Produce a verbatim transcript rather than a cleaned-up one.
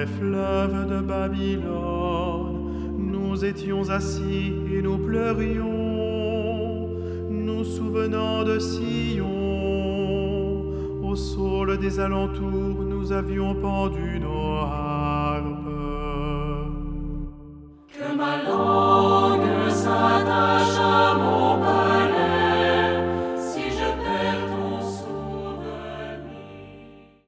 fleuves de Babylone, nous étions assis et nous pleurions, nous souvenant de Sion. Au saule des alentours, nous avions pendu nos